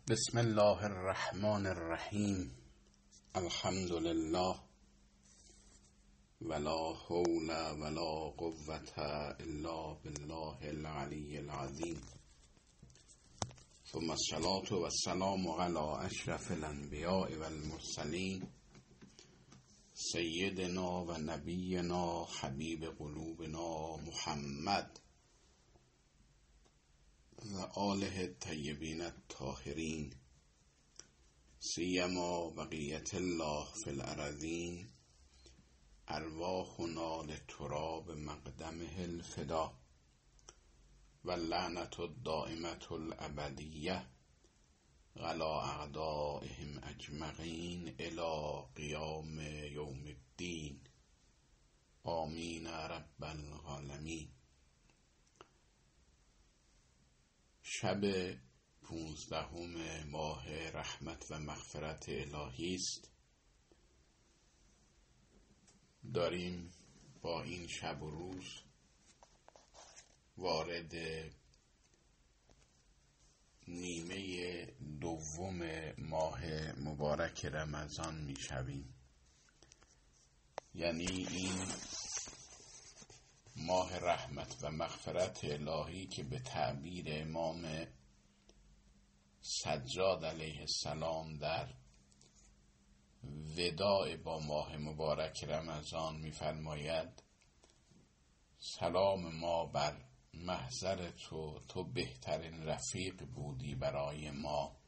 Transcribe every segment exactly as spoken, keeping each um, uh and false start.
بسم الله الرحمن الرحیم. الحمد لله ولا حول ولا قوة الا بالله العلی العظیم. ثم الصلاة والسلام على اشرف الانبیاء والمرسلین سیدنا و نبینا حبیب قلوبنا محمد و آله الطیبین الطاهرین سیما بقیت الله فی الارضین ارواحنا لتراب مقدمه الفدا و لعنت الدائمة الابدیه علی اعدائهم اجمعین الی قیام یوم الدین. آمین رب العالمین. شب پونزدهم ماه رحمت و مغفرت الهی است. داریم با این شب و روز وارد نیمه دوم ماه مبارک رمضان می شویم. یعنی این ماه رحمت و مغفرت الهی که به تعبیر امام سجاد علیه السلام در وداع با ماه مبارک رمضان می‌فرماید: سلام ما بر محضر تو، تو بهترین رفیق بودی برای ما،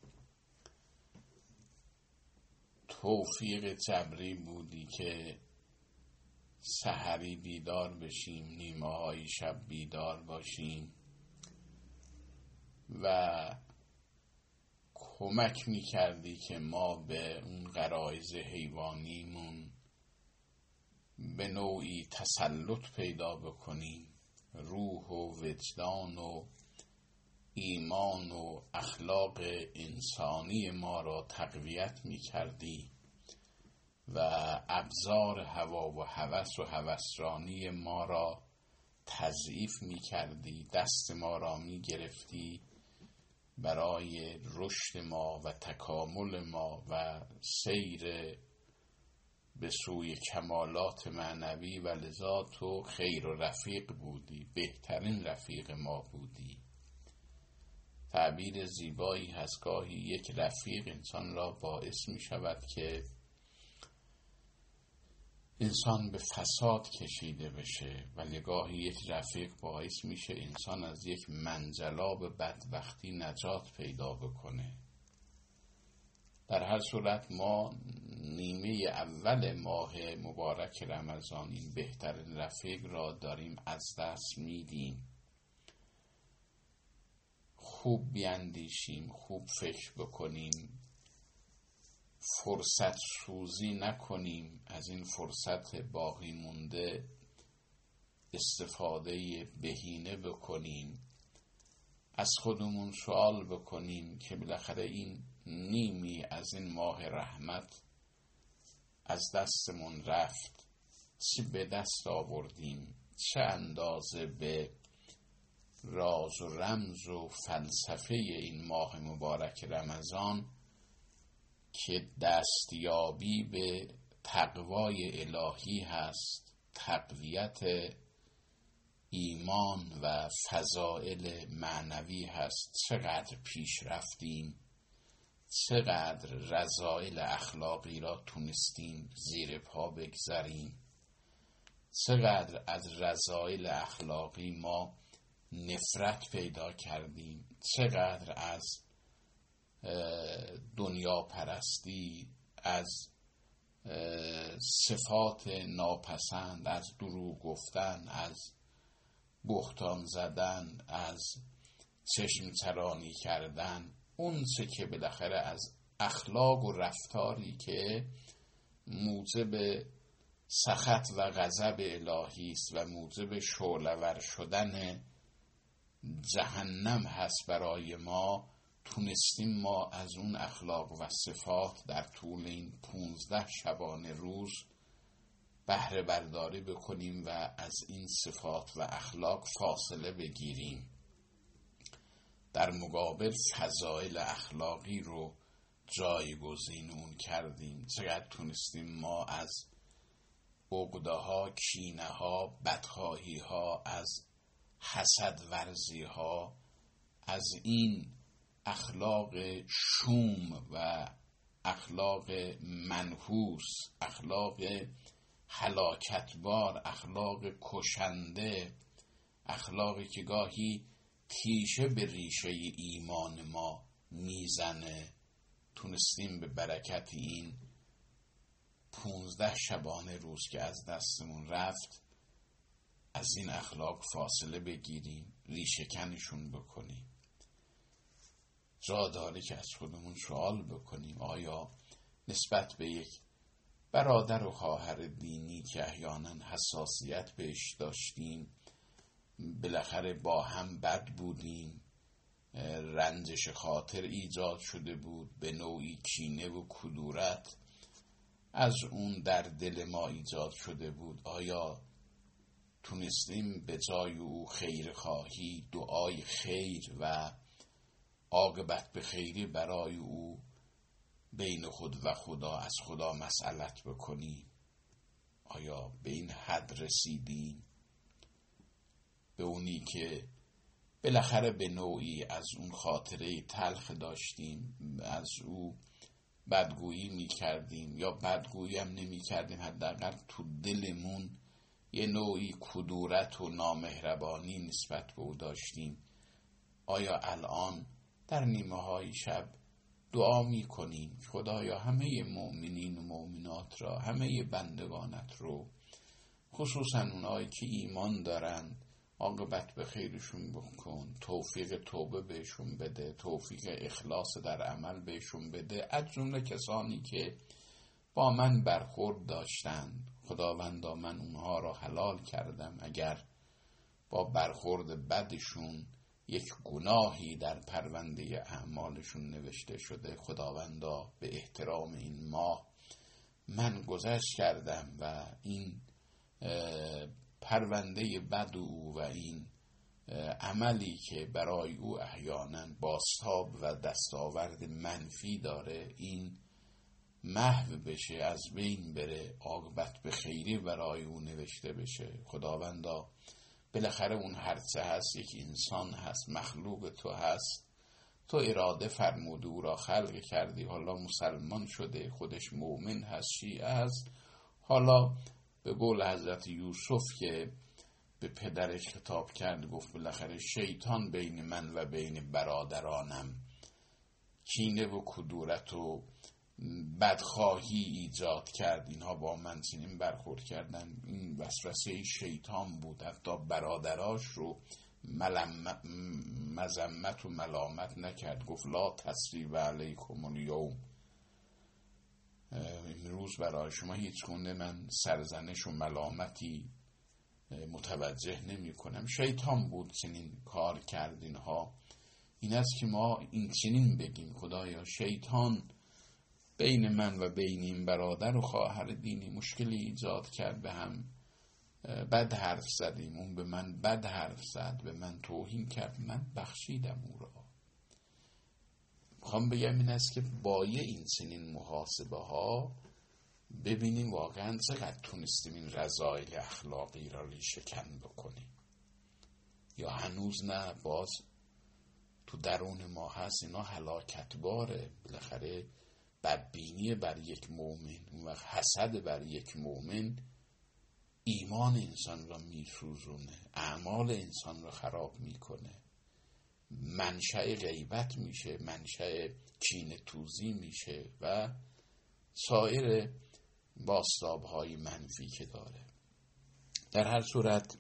توفیق جبری بودی که سحری بیدار بشیم، نیمه های شب بیدار باشیم و کمک میکردی که ما به اون غرایز حیوانیمون به نوعی تسلط پیدا بکنیم، روح و وجدان و ایمان و اخلاق انسانی ما را تقویت میکردی و ابزار هوا و هوس و هوسرانی ما را تضعیف می کردی، دست ما را می گرفتی برای رشد ما و تکامل ما و سیر به سوی کمالات معنوی و لذا تو خیر و رفیق بودی، بهترین رفیق ما بودی. تعبیر زیبایی هست، گاهی یک رفیق انسان را باعث می شود که انسان به فساد کشیده بشه، ولی گاهی یک رفیق باعث میشه انسان از یک منجلاب بدبختی نجات پیدا بکنه. در هر صورت ما نیمه اول ماه مبارک رمضان این بهترین رفیق را داریم از دست میدیم. خوب بیندیشیم، خوب فکر بکنیم، فرصت سوزی نکنیم، از این فرصت باقی مونده استفاده بهینه بکنیم، از خودمون سوال بکنیم که بالاخره این نیمی از این ماه رحمت از دستمون رفت، چی به دست آوردیم، چه اندازه به راز و رمز و فلسفه این ماه مبارک رمضان که دستیابی به تقوای الهی هست، تقویت ایمان و فضائل معنوی هست، چقدر پیش رفتیم، چقدر رذائل اخلاقی را تونستیم زیر پا بگذاریم، چقدر از رذائل اخلاقی ما نفرت پیدا کردیم، چقدر از دنیا پرستی، از صفات ناپسند، از دروغ گفتن، از بهتان زدن، از چشم چرانی کردن، اون چه که بالاخره از اخلاق و رفتاری که موجب سخط و غضب الهی است و موجب شعله‌ور شدن جهنم هست برای ما، تونستیم ما از اون اخلاق و صفات در طول این پونزده شبانه روز بهره برداری بکنیم و از این صفات و اخلاق فاصله بگیریم. در مقابل فضائل اخلاقی رو جایگزین اون کردیم. چقدر تونستیم ما از عقده ها، کینه ها، بدخواهی ها، از حسد ورزی ها، از این اخلاق شوم و اخلاق منحوس، اخلاق هلاکتبار، اخلاق کشنده، اخلاقی که گاهی تیشه به ریشه ایمان ما میزنه، تونستیم به برکت این پونزده شبانه روز که از دستمون رفت از این اخلاق فاصله بگیریم، ریشه کنشون بکنیم. جا داره که از خودمون سوال بکنیم آیا نسبت به یک برادر و خواهر دینی که احیانا حساسیت بهش داشتیم، بالاخره با هم بد بودیم، رنجش خاطر ایجاد شده بود، به نوعی کینه و کدورت از اون در دل ما ایجاد شده بود، آیا تونستیم به جای او خیر خواهی، دعای خیر و عاقبت به خیری برای او بین خود و خدا از خدا مسئلت بکنیم؟ آیا به این حد رسیدیم؟ به اونی که بالاخره به نوعی از اون خاطره تلخ داشتیم، از او بدگویی می کردیم یا بدگویی هم نمی کردیم، حداقل تو دلمون یه نوعی کدورت و نامهربانی نسبت به او داشتیم. آیا الان در نیمه های شب دعا می کنیم خدایا همه مؤمنین و مؤمنات را، همه بندگانت رو، خصوصا اونایی که ایمان دارن، عاقبت به خیرشون بکن، توفیق توبه بهشون بده، توفیق اخلاص در عمل بهشون بده. از جمله کسانی که با من برخورد داشتن، خداوندا من اونها را حلال کردم، اگر با برخورد بدشون یک گناهی در پرونده اعمالشون نوشته شده، خداوندا به احترام این ماه من گذشت کردم و این پرونده بد او و این عملی که برای او احیانا بازتاب و دستاورد منفی داره این محو بشه، از بین بره، عاقبت به خیری برای او نوشته بشه. خداوندا بالاخره اون هرچه هست یک انسان هست، مخلوق تو هست، تو اراده فرمود او را خلق کردی، حالا مسلمان شده، خودش مؤمن هست، شیعه هست، حالا به قول حضرت یوسف که به پدرش خطاب کرد گفت بالاخره شیطان بین من و بین برادرانم کینه و کدورت و بدخواهی ایجاد کرد، اینها با من چنین برخورد کردن. این وسوسه شیطان بود، حتی برادراش رو مذمت و ملامت نکرد، گفت لا تثریب علیکم الیوم، امروز برای شما هیچ گونه من سرزنش و ملامتی متوجه نمی کنم. شیطان بود چنین کار کرد. اینها این است که ما این چنین بگیم خدایا شیطان بین من و بین این برادر و خواهر دینی مشکلی ایجاد کرد، به هم بد حرف زدیم، اون به من بد حرف زد، به من توهین کرد، من بخشیدم او را. میخوام بگم این است که با یه این چنین محاسبه ها ببینیم واقعا چقدر تونستیم این رذایل اخلاقی را ریشه کن بکنیم، یا هنوز نه، باز تو درون ما هست. اینا هلاکت باره، بالاخره بدبینی بر یک مؤمن و حسد بر یک مؤمن ایمان انسان را میسوزونه، اعمال انسان را خراب میکنه، منشأ غیبت میشه، منشأ کینه توزی میشه و سایر بازتاب‌های منفی که داره. در هر صورت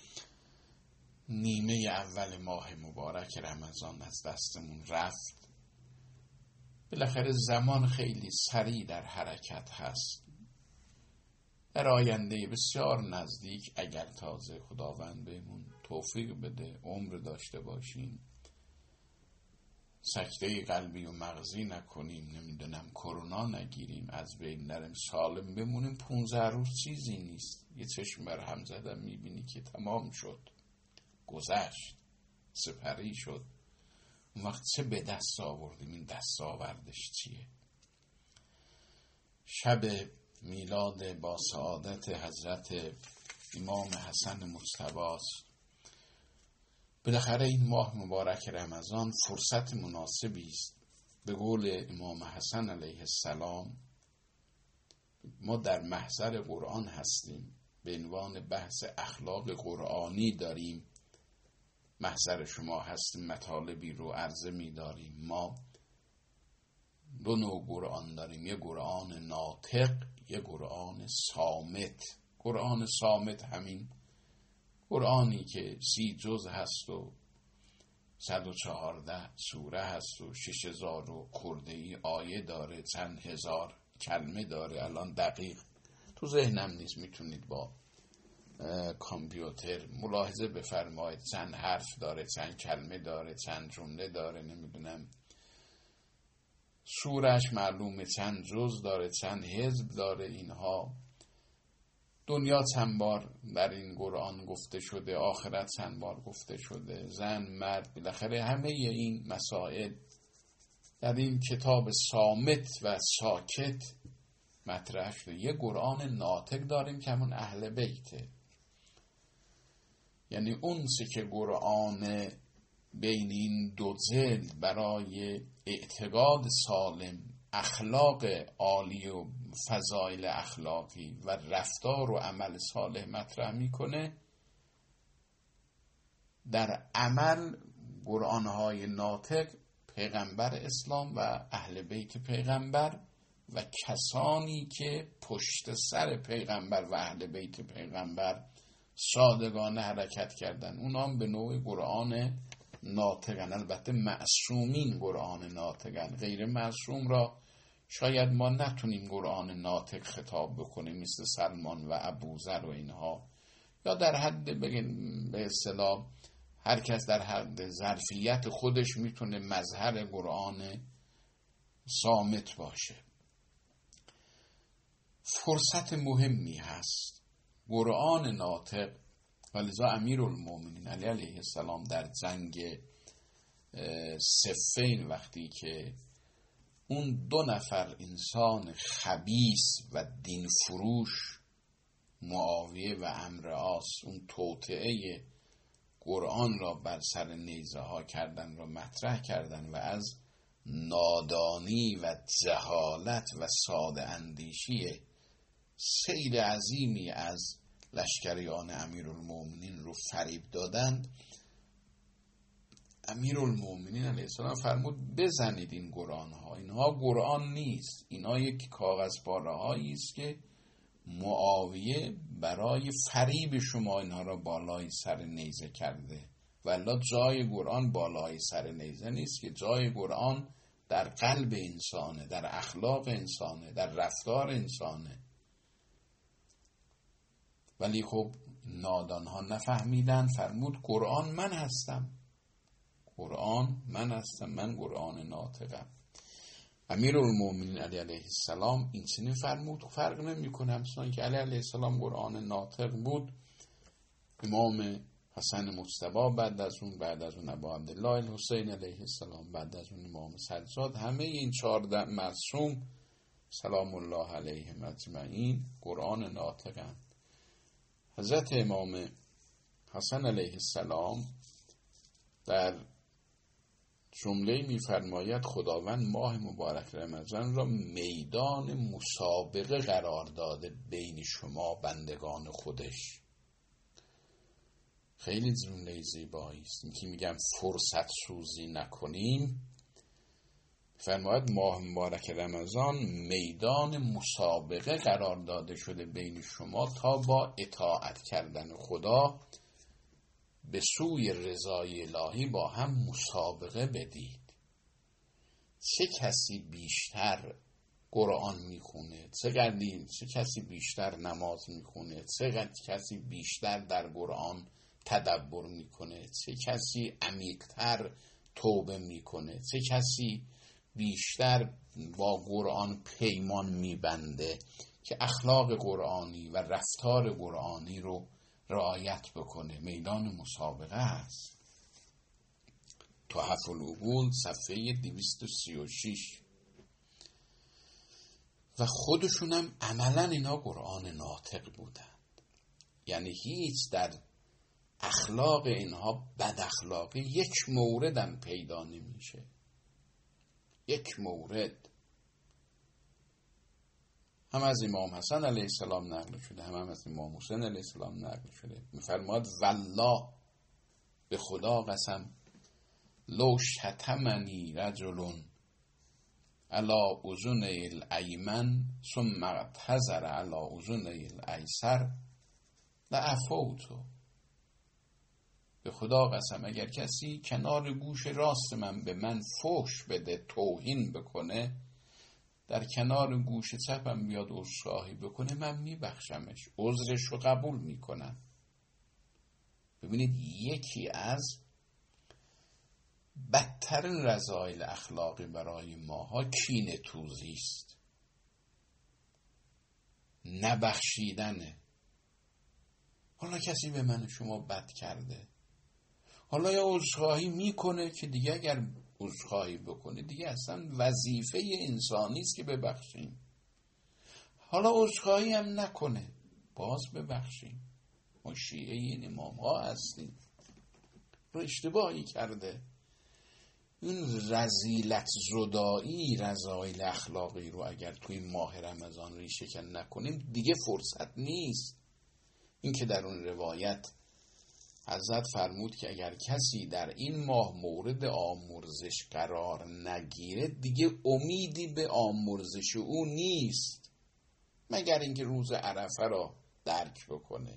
نیمه اول ماه مبارک رمضان از دستمون رفت. بالاخره زمان خیلی سریع در حرکت هست. در آینده بسیار نزدیک اگر تازه خداوند بهمون توفیق بده، عمر داشته باشیم، سکته قلبی و مغزی نکنیم، نمیدونم کرونا نگیریم، از بین نریم، سالم بمونیم، پونزده روز چیزی نیست. یه چشم بر هم زدن میبینی که تمام شد، گذشت، سپری شد. اون وقت چه به دست آوردیم؟ این دست آوردش چیه؟ شب میلاد با سعادت حضرت امام حسن مجتبی است. بالاخره این ماه مبارک رمضان فرصت مناسبی است. به قول امام حسن علیه السلام ما در محضر قرآن هستیم، به عنوان بحث اخلاق قرآنی داریم، محضر شما هستیم، مطالبی رو عرضه می داریم. ما دو نوع قرآن داریم، یه قرآن ناطق، یه قرآن صامت. قرآن صامت همین قرآنی که سی جز هست و صد و چهارده سوره هست و شش هزار و خورده ای آیه داره، چند هزار کلمه داره. الان دقیق تو ذهنم نیست، میتونید با کامپیوتر ملاحظه بفرمایید چند حرف داره، چند کلمه داره، چند جمله داره، نمیدونم سورش معلومه چند جز داره، چند حزب داره. اینها دنیا چند بار در این قرآن گفته شده، آخرت چند بار گفته شده، زن مرد، بالاخره همه این مسائل در این کتاب صامت و ساکت مطرح شده. یه قرآن ناطق داریم که همون اهل بیته، یعنی اون سه که قرآن بین این دو جلد برای اعتقاد سالم، اخلاق عالی و فضایل اخلاقی و رفتار و عمل صالح مطرح میکنه، در عمل قرآنهای ناطق پیغمبر اسلام و اهل بیت پیغمبر و کسانی که پشت سر پیغمبر و اهل بیت پیغمبر صادقانه حرکت کردن، اونا هم به نوع قرآن ناطقن. البته معصومین قرآن ناطقن، غیر معصوم را شاید ما نتونیم قرآن ناطق خطاب بکنیم، مثل سلمان و ابوذر و اینها، یا در حد بگیم به اصطلاح هر کس در حد ظرفیت خودش میتونه مظهر قرآن صامت باشه. فرصت مهمی هست قرآن ناطق، ولذا امیرالمومنین علی علیه السلام در جنگ صفین وقتی که اون دو نفر انسان خبیث و دین فروش، معاویه و عمرو عاص، اون توطئه قرآن را بر سر نیزه ها کردن را مطرح کردن و از نادانی و جهالت و ساده اندیشی سیل عظیمی از لشکریان امیرالمومنین رو فریب دادند، امیرالمومنین علیه السلام فرمود بزنید این قرآن ها، اینها قرآن نیست، اینها یک کاغذ پاره هایی است که معاویه برای فریب شما اینها را بالای سر نیزه کرده. والله جای قرآن بالای سر نیزه نیست، که جای قرآن در قلب انسانه، در اخلاق انسانه، در رفتار انسانه. ولی خب نادان ها نفهمیدن، فرمود قرآن من هستم، قرآن من هستم، من قرآن ناطقم. امیرالمومنین علی علیه السلام این چنین فرمود، فرق نمی کنه، همچنان که علی علیه السلام قرآن ناطق بود، امام حسن مجتبی بعد از اون، بعد از اون ابا عبدالله الحسین علیه السلام، بعد از اون امام سجاد، همه این چهارده معصوم سلام الله علیهم اجمعین قرآن ناطقند. حضرت امام حسن علیه السلام در جمله می‌فرماید خداوند ماه مبارک رمضان را میدان مسابقه قرار داده بین شما بندگان خودش. خیلی جمله زیبایی است که میگم فرصت سوزی نکنیم. فرماید ماه مبارک رمضان میدان مسابقه قرار داده شده بین شما تا با اطاعت کردن خدا به سوی رضای الهی با هم مسابقه بدید. چه کسی بیشتر قرآن میخونه، چه قدیم، چه کسی بیشتر نماز میخونه، چه کسی بیشتر در قرآن تدبر میکنه، چه کسی عمیق‌تر توبه میکنه، چه کسی بیشتر با قرآن پیمان میبنده که اخلاق قرآنی و رفتار قرآنی رو رعایت بکنه. میدان مسابقه است. تحف العقول صفحه دویست و سی و شش. و خودشونم عملا اینا قرآن ناطق بودند، یعنی هیچ در اخلاق اینها بد اخلاقی یک موردم پیدا نمیشه، یک مورد. هم از امام حسن علیه السلام نقل شده، هم, هم از امام حسین علیه السلام نقل شده. میفرماد والله، به خدا قسم، لو شتمنی رجل علی اذن الایمن ثم اعتذر علی اذن الایسر لعفوت. به خدا قسم اگر کسی کنار گوش راست من به من فحش بده، توهین بکنه، در کنار گوش چپم بیاد عذرخواهی بکنه، من میبخشمش، عذرش رو قبول میکنم. ببینید یکی از بدترین رذایل اخلاقی برای ماها کینه توزی است، نبخشیدنه. حالا کسی به من شما بد کرده، حالا یا عذرخواهی میکنه که دیگه اگر عذرخواهی بکنه دیگه اصلا وظیفه انسانی است که ببخشیم. حالا عذرخواهی هم نکنه، باز ببخشیم. ما شیعه این امام ها هستیم، رو اشتباهی کرده. این رذیلت زدایی، رذایل اخلاقی رو اگر توی ماه رمضان ریشه کن نکنیم دیگه فرصت نیست. این که در اون روایت حضرت فرمود که اگر کسی در این ماه مورد آمرزش قرار نگیره دیگه امیدی به آمرزش او نیست، مگر اینکه روز عرفه را درک بکنه.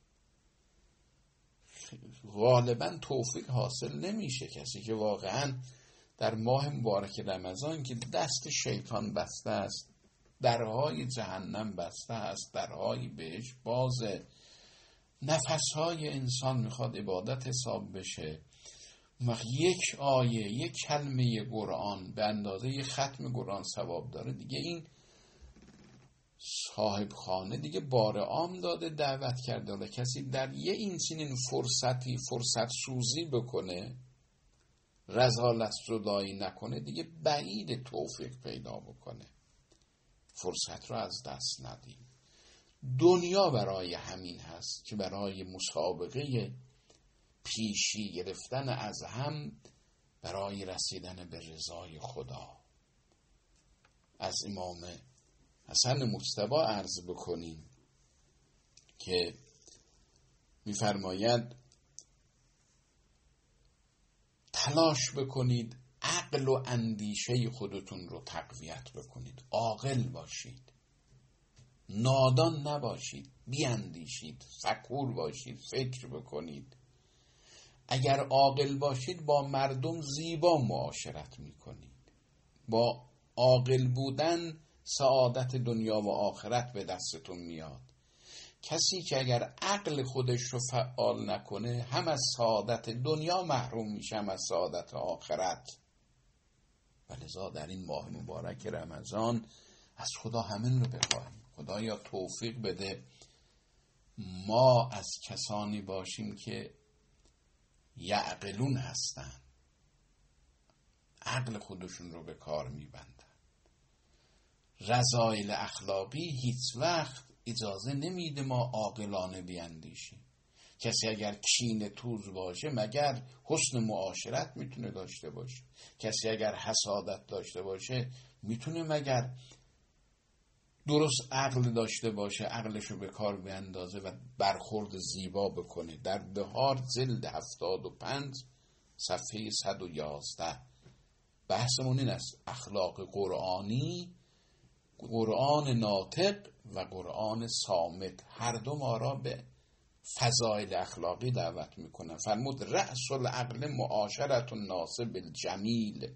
غالبا توفیق حاصل نمیشه. کسی که واقعا در ماه مبارک رمضان که دست شیطان بسته است، درهای جهنم بسته است، درهای بهش بازه، نفسهای انسان میخواد عبادت حساب بشه، وقت یک آیه، یک کلمه قرآن به اندازه یک ختم قرآن ثواب داره، دیگه این صاحب خانه دیگه بار عام داده دعوت کرده. حالا کسی در یه این چنین فرصتی فرصت سوزی بکنه، رذالت زدایی نکنه، دیگه بعید توفیق پیدا بکنه. فرصت رو از دست ندیم. دنیا برای همین هست که برای مسابقه پیشی گرفتن از هم برای رسیدن به رضای خدا. از امام حسن مجتبی عرض بکنیم که می‌فرماید تلاش بکنید عقل و اندیشه خودتون رو تقویت بکنید، عاقل باشید، نادان نباشید، بیاندیشید، فکور باشید، فکر بکنید. اگر عاقل باشید با مردم زیبا معاشرت میکنید. با عاقل بودن سعادت دنیا و آخرت به دستتون میاد. کسی که اگر عقل خودش رو فعال نکنه هم از سعادت دنیا محروم میشه، هم از سعادت آخرت. ولذا در این ماه مبارک رمضان از خدا همین رو بخواهیم. خدایا توفیق بده ما از کسانی باشیم که یعقلون هستن، عقل خودشون رو به کار میبندن. رذایل اخلاقی هیچ وقت اجازه نمیده ما عاقلانه بیاندیشیم. کسی اگر کینه توز باشه مگر حسن معاشرت میتونه داشته باشه؟ کسی اگر حسادت داشته باشه میتونه مگر درست عقل داشته باشه، عقلشو به کار بیندازه و برخورد زیبا بکنه؟ در بهار جلد هفتاد و پنج صفحه صد و یازده بحثمون این است: اخلاق قرآنی، قرآن ناطق و قرآن صامت، هر دو ما را به فضایل اخلاقی دعوت میکنن. فرمود رأس العقل معاشرت الناس بالجمیل،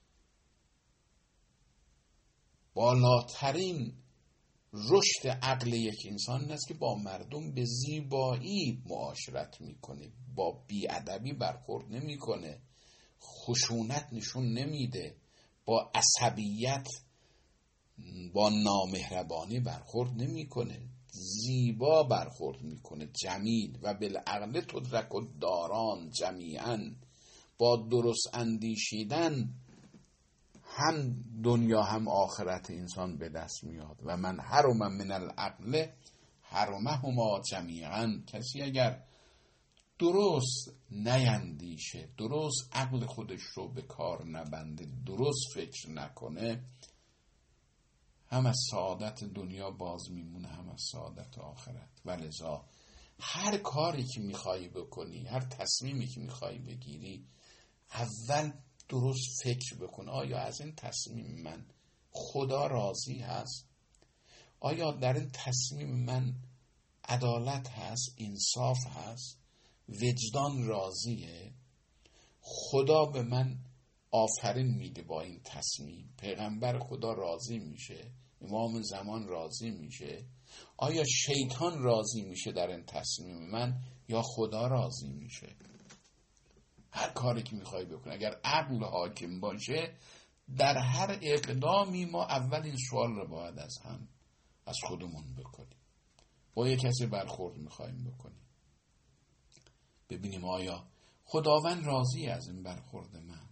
بالاترین رشد عقل یک انسان این است که با مردم به زیبایی معاشرت میکنه، با بیادبی برخورد نمیکنه، خشونت نشون نمیده، با عصبیت، با نامهربانی برخورد نمیکنه، زیبا برخورد میکنه، جمیل. و بالعقل تدرک الداران جمیعا، با درست اندیشیدن هم دنیا هم آخرت انسان به دست میاد. و من حرم من العقل حرمهما جمیعا. کسی اگر درست نیندیشه، درست عقل خودش رو به کار نبنده، درست فکر نکنه، هم از سعادت دنیا باز میمونه هم از سعادت آخرت. ولذا هر کاری که میخوایی بکنی، هر تصمیمی که میخوایی بگیری، اول درست فکر بکن. آیا از این تصمیم من خدا راضی هست؟ آیا در این تصمیم من عدالت هست، انصاف هست، وجدان راضیه؟ خدا به من آفرین میگه با این تصمیم، پیغمبر خدا راضی میشه، امام زمان راضی میشه؟ آیا شیطان راضی میشه در این تصمیم من یا خدا راضی میشه؟ هر کاری که میخوای بکنی اگر عقل حاکم باشه، در هر اقدامی ما اول این سوال رو باید از هم از خودمون بکنیم. با یک کسی برخورد میخوایم بکنیم، ببینیم آیا خداوند راضی از این برخورد من؟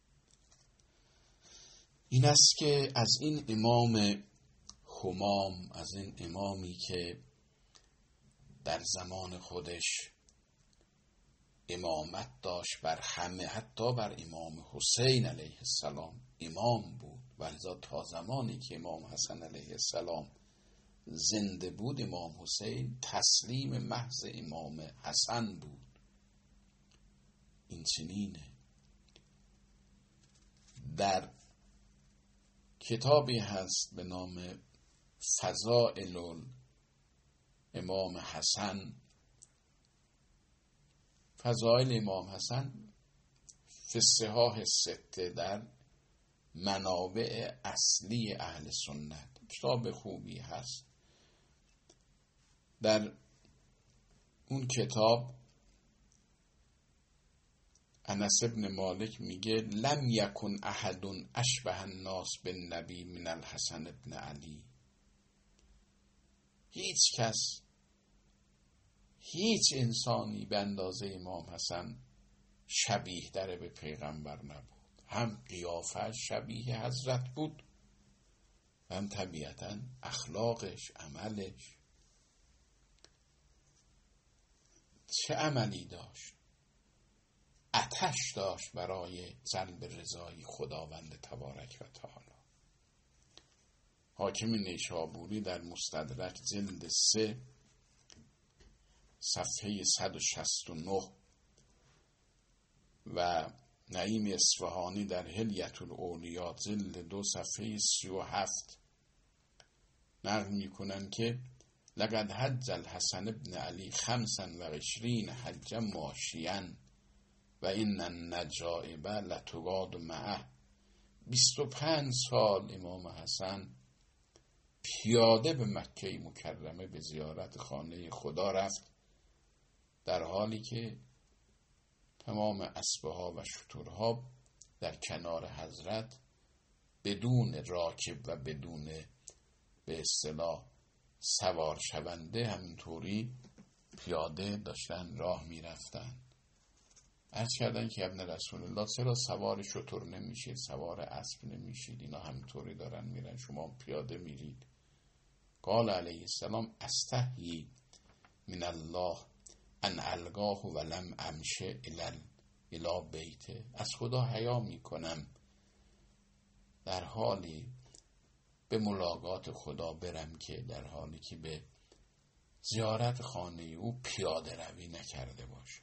این است که از این امام همام، از این امامی که در زمان خودش امامت داشت بر همه، حتی بر امام حسین علیه السلام امام بود، ولذا تا زمانی که امام حسن علیه السلام زنده بود، امام حسین تسلیم محض امام حسن بود. این چنینه. در کتابی هست به نام فضائل امام حسن، فضائل امام حسن فی الصحاح سته، در منابع اصلی اهل سنت، کتاب خوبی هست. در اون کتاب انس ابن مالک میگه لم یکن احد اشبه الناس بالنبی من الحسن ابن علی. هیچ کس، هیچ انسانی به اندازه امام حسن شبیه در به پیغمبر نبود. هم قیافه شبیه حضرت بود، هم طبیعتاً اخلاقش، عملش. چه عملی داشت؟ آتش داشت برای جلب رضای خداوند تبارک و تعالی. حاکم نیشابوری در مستدرک جلد سه صفحه صد و شصت و نه و نعیم اصفهانی در حلیة الاولیا جلد دو صفحه سی و هفت نقل میکنن که لقد حج الحسن ابن علی خمسا و عشرین حج ماشیا و این النجائب لتقاد معه. بیست و پنج سال امام حسن پیاده به مکه مکرمه به زیارت خانه خدا رفت، در حالی که تمام اسبها و شترها در کنار حضرت بدون راکب و بدون به اصطلاح سوار شونده همینطوری پیاده داشتن راه می رفتن. عرض کردن که ابن رسول الله چرا سوار شتر نمیشید، سوار اسب نمیشید؟ اینا همینطوری دارن میرن، شما پیاده میرید. قال علیه السلام استحیی من الله ان القاه ولم امشه الی بیته. از خدا حیا میکنم در حالی به ملاقات خدا برم که در حالی که به زیارت خانه او پیاده روی نکرده باشه،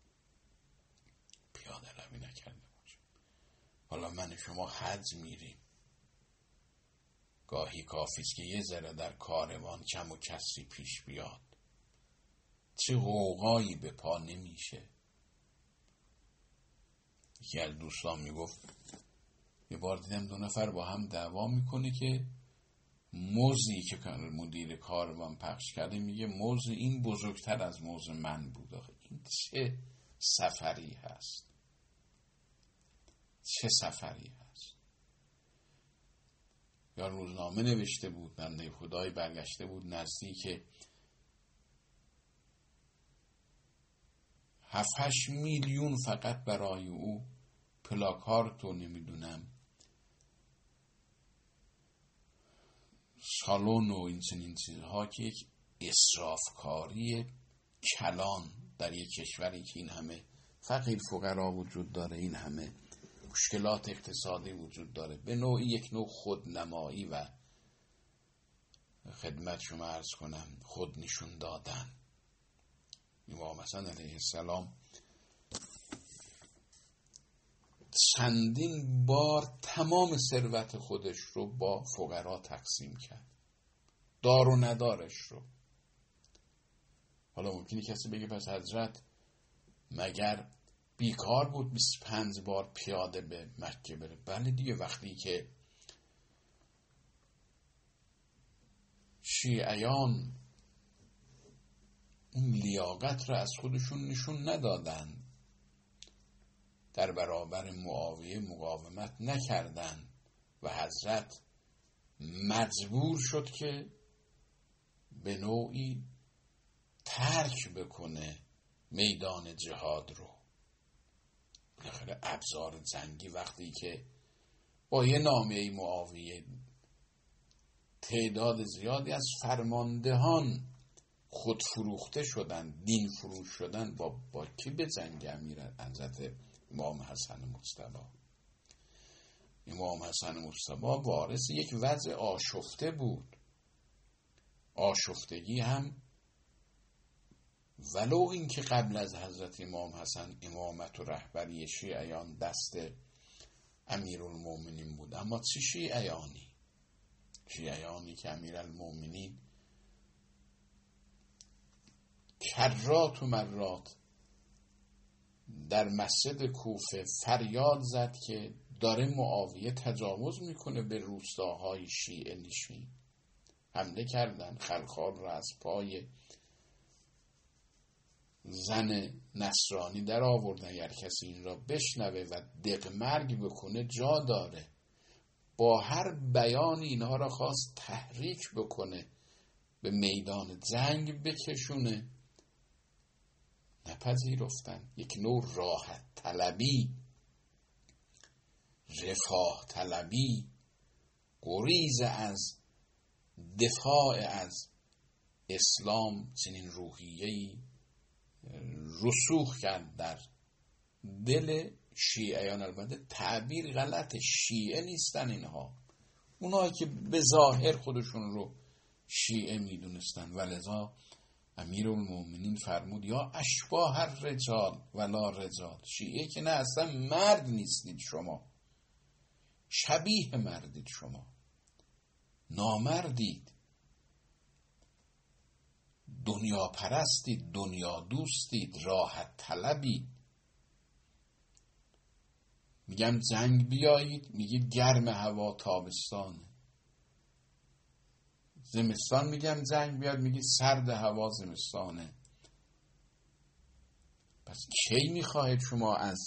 پیاده روی نکرده باشه. حالا من شما حج میریم، گاهی کافیست که یه ذره در کاروان کم و کسری پیش بیاد، چه غوغایی به پا نمیشه. یکی از دوستان میگفت یه بار دیدم دو نفر با هم دعوا میکنه که موزی که مدیر کاروان پخش کرده میگه موز این بزرگتر از موز من بود. آخه این چه سفری هست، چه سفری هست. یا روزنامه نوشته بود بنده خدایی برگشته بود نزدیک هفت هشت میلیون فقط برای او پلاکارت و نمیدونم سالن و این چنین چیزها که یک اسرافکاری کلان در یک کشوری که این همه فقیر فقرا وجود داره، این همه مشکلات اقتصادی وجود داره، به نوعی یک نوع خودنمایی و خدمت شما عرض کنم خود نشون دادن. امام حسن علیه السلام چندین بار تمام ثروت خودش رو با فقرا تقسیم کرد، دار و ندارش رو. حالا ممکنه کسی بگه پس حضرت مگر بیکار بود بیست و پنج بار پیاده به مکه بره؟ بله دیگه، وقتی که شیعیان اون لیاقت را از خودشون نشون ندادن، در برابر معاویه مقاومت نکردن و حضرت مجبور شد که به نوعی ترک بکنه میدان جهاد رو. بالاخره ابزار جنگی وقتی که با یه نامه معاویه تعداد زیادی از فرماندهان خود فروخته شدن، دین فروش شدن، با, با کی به جنگ میرن؟ حضرت امام حسن مجتبی. امام حسن مجتبی وارث یک وضع آشفته بود. آشفتگی هم ولو این که قبل از حضرت امام حسن امامت و رهبری شیعیان دست امیرالمومنین بود، اما چه شیعیانی؟ شیعیانی که امیرالمومنین کرات و مرات در مسجد کوفه فریاد زد که داره معاویه تجاوز میکنه به روستاهای شیعه نشین. حمله کردن، خلخال را از پای زن نصرانی در آوردن. اگر کسی این را بشنوه و دقمرگ بکنه جا داره. با هر بیان اینها را خواست تحریک بکنه، به میدان جنگ بکشونه، نپذیرفتن. یک نوع راحت طلبی، رفاه طلبی، گریز از دفاع از اسلام، چنین روحیه‌ای رسوخ کرد در دل شیعیان. البته تعبیر غلط، شیعه نیستن اینها، اونایی که به ظاهر خودشون رو شیعه میدونستن. ولذا امیرالمومنین فرمود یا اشباه الرجال ولا رجال، شیعه که نه اصلا مرد نیستید شما، شبیه مردید شما، نامردید، دنیا پرستید، دنیا دوستید، راحت طلبید. میگم جنگ بیایید، میگه گرم هوا تابستانه. زمستان میگم جنگ بیاد، میگه سرد هوا زمستانه. پس کی میخواهید شما از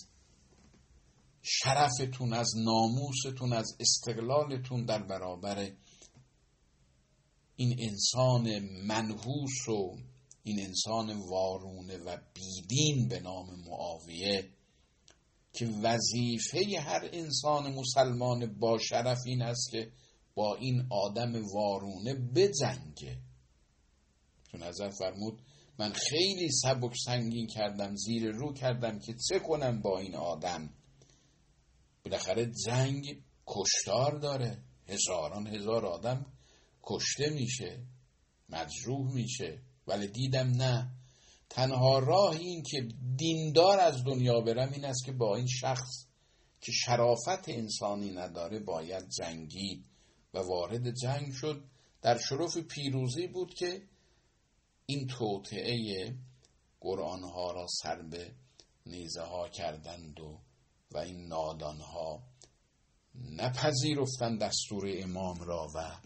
شرفتون، از ناموستون، از استقلالتون در برابر این انسان منحوس و این انسان وارونه و بیدین به نام معاویه که وظیفه هر انسان مسلمان با شرف این است که با این آدم وارونه بجنگه؟ چون حضرت فرمود من خیلی سبک سنگین کردم، زیر رو کردم که چه کنم با این آدم. بالاخره جنگ کشتار داره، هزاران هزار آدم کشته میشه، مجروح میشه. ولی دیدم نه، تنها راه این که دیندار از دنیا برم این است که با این شخص که شرافت انسانی نداره باید جنگی و وارد جنگ شد. در شرف پیروزی بود که این توطئه قرآن ها را سر به نیزه ها کردند و و این نادان ها نپذیرفتند دستور امام را و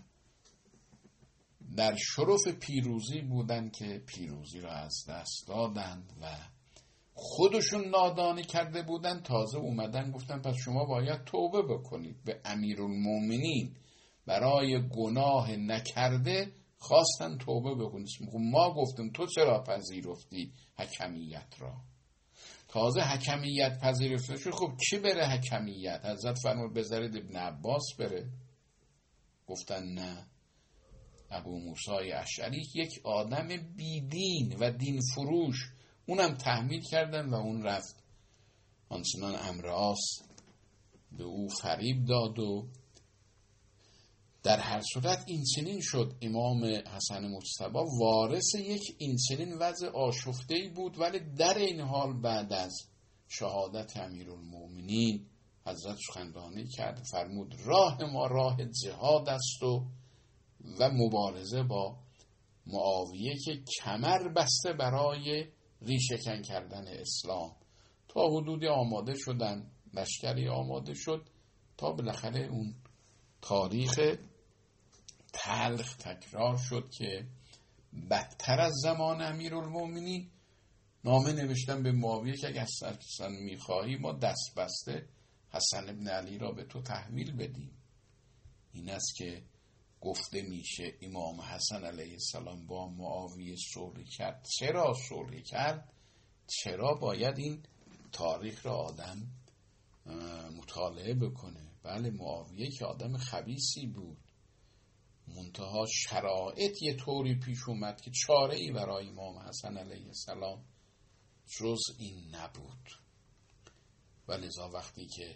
در شرف پیروزی بودند که پیروزی را از دست دادند و خودشون نادانی کرده بودند. تازه اومدن گفتن پس شما باید توبه بکنید. به امیرالمومنین برای گناه نکرده خواستن توبه بکنید. ما گفتیم تو چرا پذیرفتی حکمیت را؟ تازه حکمیت پذیرفته شد. خب کی بره حکمیت؟ حضرت فرمود بذارید ابن عباس بره. گفتن نه. ابو موسی اشعری یک آدم بیدین و دین فروش، اونم تحمیل کردن و اون رفت. آنچنان امرآس به او فریب داد و در هر صورت این چنین شد. امام حسن مجتبی وارث یک این چنین وضع آشفته‌ای بود، ولی در این حال بعد از شهادت امیرالمومنین حضرت سخنرانی کرد، فرمود راه ما راه جهاد است و و مبارزه با معاویه که کمر بسته برای ریشه‌کن کردن اسلام. تا حدودی آماده شدن، لشکری آماده شد تا بالاخره اون تاریخ تلخ تکرار شد که بدتر از زمان امیرالمومنین نامه نوشتن به معاویه که اگر اصلا میخواهی ما دست بسته حسن ابن علی را به تو تحویل بدیم. این است که گفته میشه امام حسن علیه السلام با معاویه صلح کرد. چرا صلح کرد؟ چرا باید این تاریخ را آدم مطالعه بکنه. بله معاویه که آدم خبیثی بود، منتها شرایط یه طوری پیش اومد که چاره ای برای امام حسن علیه السلام جز این نبود. و لذا وقتی که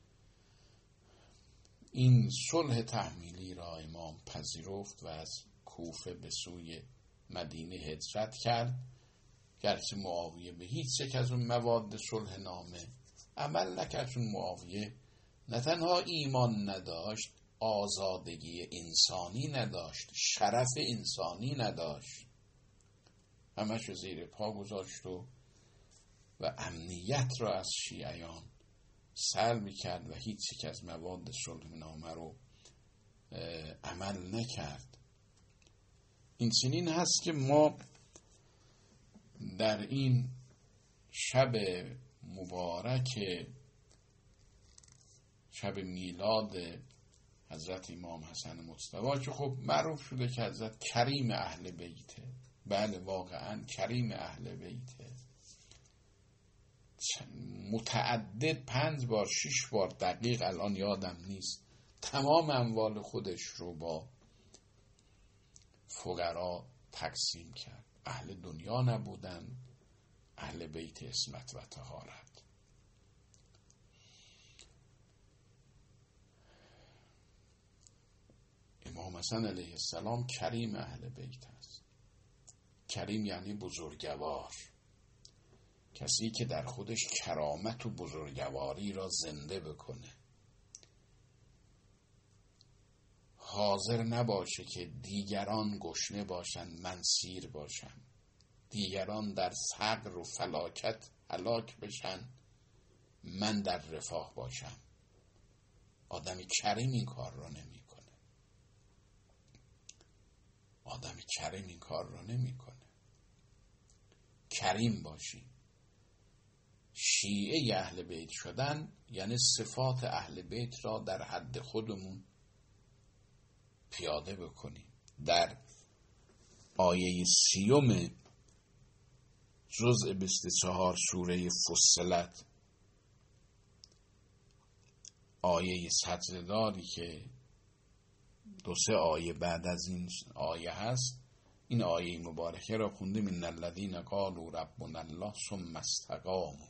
این صلح تحمیلی را امام پذیرفت و از کوفه به سوی مدینه هجرت کرد، گرچه معاویه به هیچ یک از اون مواد صلح نامه عمل نکرد، چون معاویه نه تنها ایمان نداشت، آزادگی انسانی نداشت، شرف انسانی نداشت، همش رو زیر پا گذاشت و و امنیت را از شیعیان سلب کرد و هیچ یک از مواد صلح نامه رو عمل نکرد. این چنین هست که ما در این شب مبارک، شب میلاد حضرت امام حسن مجتبی که خب معروف شده که حضرت کریم اهل بیته، بله واقعا کریم اهل بیته، متعدد پنج بار شش بار دقیق الان یادم نیست تمام اموال خودش رو با فقرا تقسیم کرد. اهل دنیا نبودن، اهل بیت عصمت و طهارت. امام حسن علیه السلام کریم اهل بیت است. کریم یعنی بزرگوار، کسی که در خودش کرامت و بزرگواری را زنده بکنه، حاضر نباشه که دیگران گشنه باشن من سیر باشم، دیگران در فقر و فلاکت هلاک بشن من در رفاه باشم. آدم کریم این کار را نمیکنه. آدم کریم این کار را نمیکنه. کریم باشی. شیعه اهل بیت شدن یعنی صفات اهل بیت را در حد خودمون پیاده بکنیم. در آیه سیوم جزء بیست و چهار سوره فصلت، آیه سجده‌داری که دو سه آیه بعد از این آیه هست، این آیه مبارکه را خوندیم: ان الذین قالوا ربنا الله ثم استقاموا،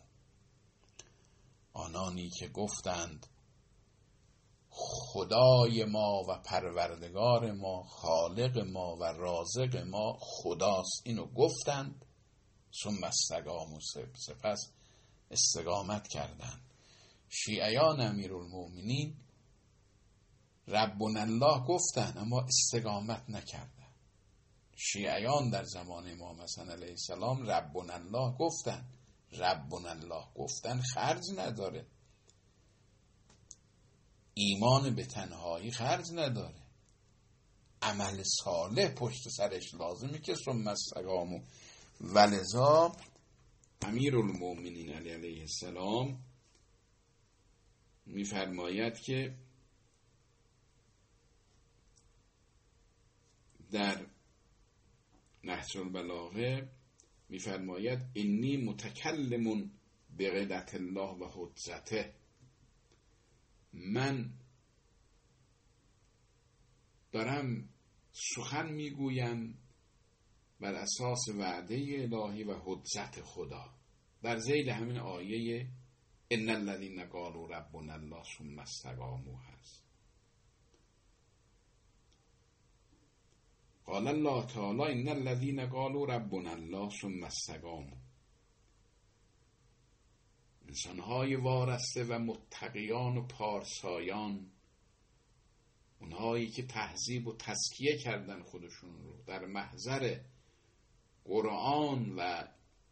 آنانی که گفتند خدای ما و پروردگار ما، خالق ما و رازق ما خداست، اینو گفتند، ثم استقاموا، سپس استقامت کردند. شیعیان امیرالمومنین ربنا الله گفتند اما استقامت نکردند. شیعیان در زمان امام حسن علیه السلام ربنا الله گفتند. ربنا الله گفتن خرج نداره، ایمان به تنهایی خرج نداره، عمل صالح پشت سرش لازمه که ثم استقاموا. ولذا امیرالمومنین علیه السلام میفرماید که در نهج البلاغه میفرماید انی متکلم بقدرت الله و حجته. من دارم سخن میگویم بر اساس وعده الهی و حجت خدا. در ذیل همین آیه ان الذین قالوا ربنا الله ثم استقاموا هست. قال الله تعالی ان الذین قالوا ربنا الله ثم استقاموا. انسانهای وارسته و متقیان و پارسایان، اونهایی که تهذیب و تزکیه کردن خودشون رو در محضر قرآن و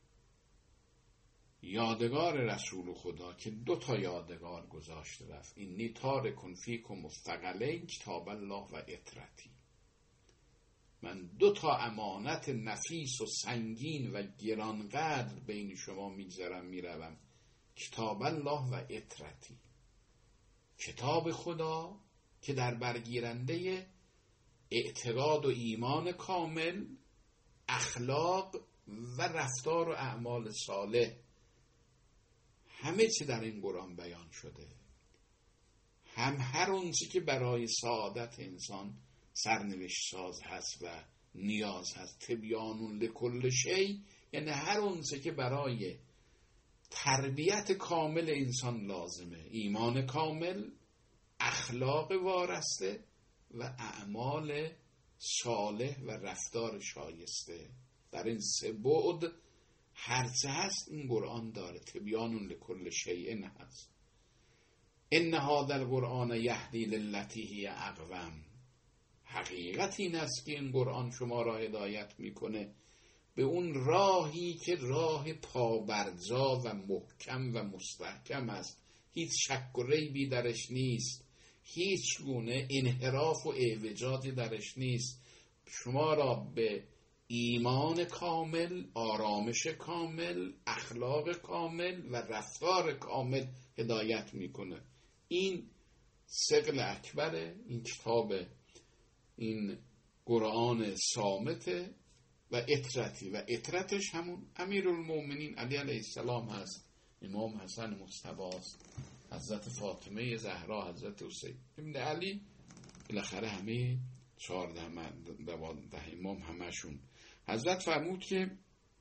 یادگار رسول خدا که دو تا یادگار گذاشته رفت، اینی تارکن فیکم الثقلین کتاب الله و اطرتی. من دو تا امانت نفیس و سنگین و گرانقدر بین شما میگذارم میروم، کتاب الله و اطرتی. کتاب خدا که در برگیرنده اعتقاد و ایمان کامل، اخلاق و رفتار و اعمال صالح، همه چی در این قرآن بیان شده. هم هر اونچه که برای سعادت انسان سرنوشت ساز هست و نیاز هست، تبیان لکل شی، یعنی هر اونچه که برای تربیت کامل انسان لازمه، ایمان کامل، اخلاق وارسته و اعمال صالح و رفتار شایسته. در این سه بعد هرچه هست این قرآن داره. تبیان لکل شیء هست. ان هذا القرآن یهدی للتی هی اقوم. حقیقت این است که این قرآن شما را هدایت میکنه به اون راهی که راه پابرجا و محکم و مستحکم است. هیچ شک و ریبی درش نیست، هیچ گونه انحراف و اعوجاجی درش نیست. شما را به ایمان کامل، آرامش کامل، اخلاق کامل و رفتار کامل هدایت میکنه. این ثقل اکبره، این کتاب، این قرآن صامته و اطرتی. و اطرتش همون امیرالمومنین علی علیه السلام هست، امام حسن مجتبی است، حضرت فاطمه زهرا، حضرت حسین ابن علی، بالاخره همه چهارده دوازده امام همشون. حضرت فرمود که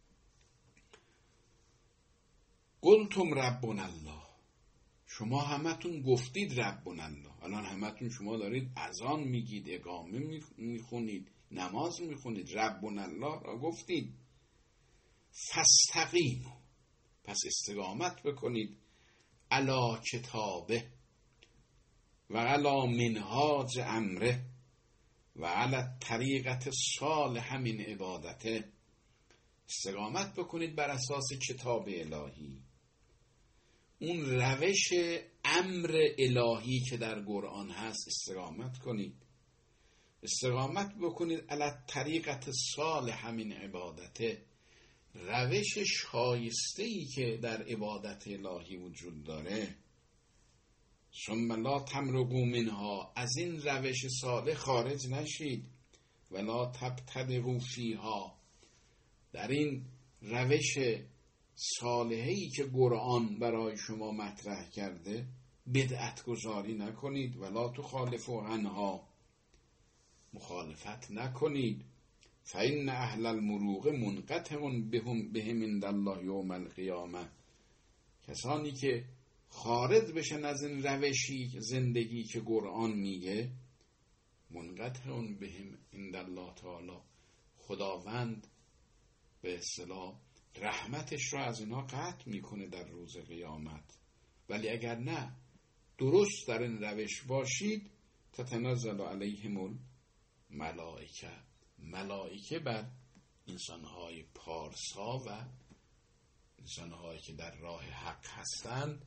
قلتم ربنا الله، شما همتون گفتید ربنا الله. الان همتون شما دارید اذان میگید، اقامه میخونید، نماز میخونید، ربنا الله را گفتید. فاستقیموا، پس استقامت بکنید، علی کتابه و علی منهاج امره و علی طریقت صالح من عبادته. استقامت بکنید بر اساس کتاب الهی، اون روش امر الهی که در قرآن هست استقامت کنید. استقامت بکنید علی طریقت صالح من عبادته، روش شایسته‌ای که در عبادت الهی وجود داره. ثم لا تمرقوا منها، از این روش صالح خارج نشید. ولا تبتدعوا فیها، در این روش صالحی که قرآن برای شما مطرح کرده بدعت گذاری نکنید. ولا تخالفوا عنها، مخالفت نکنید. فإن اهل المروق منقطع بهم بهم عند الله یوم القیامه، کسانی که خارج بشن از این روشی زندگی که قرآن میگه، منقطع بهم عند الله تعالی، خداوند به اصطلاح رحمتش را از اینا قطع میکنه در روز قیامت. ولی اگر نه درست در این روش باشید، تتنزل علیهم الملائکه، ملائکه بر انسانهای پارسا و انسانهایی که در راه حق هستند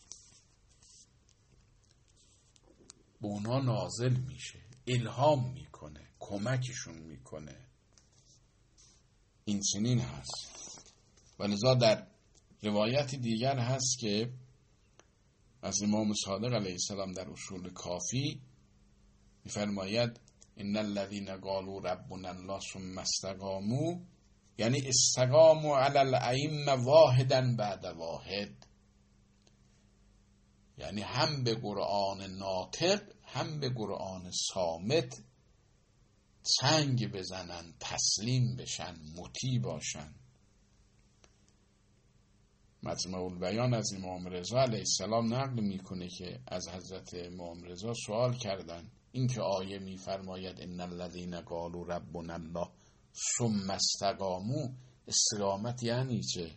به اونا نازل میشه، الهام میکنه، کمکشون میکنه. این چنین هست. ولذا در روایت دیگر هست که از امام صادق علیه السلام در اصول کافی میفرماید ان الذين قالوا ربنا الله ثم استقاموا یعنی استقاموا علی الائمه واحدا بعد واحد، یعنی هم به قرآن ناطق هم به قرآن صامت سنگ بزنن، تسلیم بشن، مطیع باشن. مجمع البیان از امام رضا علیه السلام نقل میکنه که از حضرت امام رضا سوال کردن این که آیه میفرماید ان الذین قالوا ربنا الله ثم استقاموا، استقامت یعنی چه؟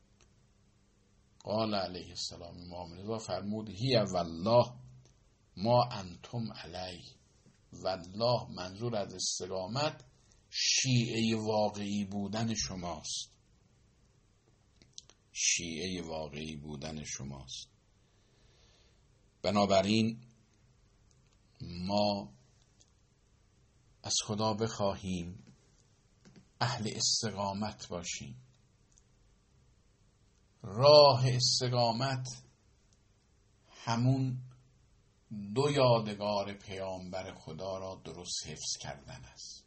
قال علیه السلام، امام رضا فرمود هی والله ما انتم علیه، والله منظور از استقامت شیعه واقعی بودن شماست، شیعه واقعی بودن شماست. بنابراین ما از خدا بخواهیم اهل استقامت باشیم. راه استقامت همون دو یادگار پیامبر خدا را درست حفظ کردن است.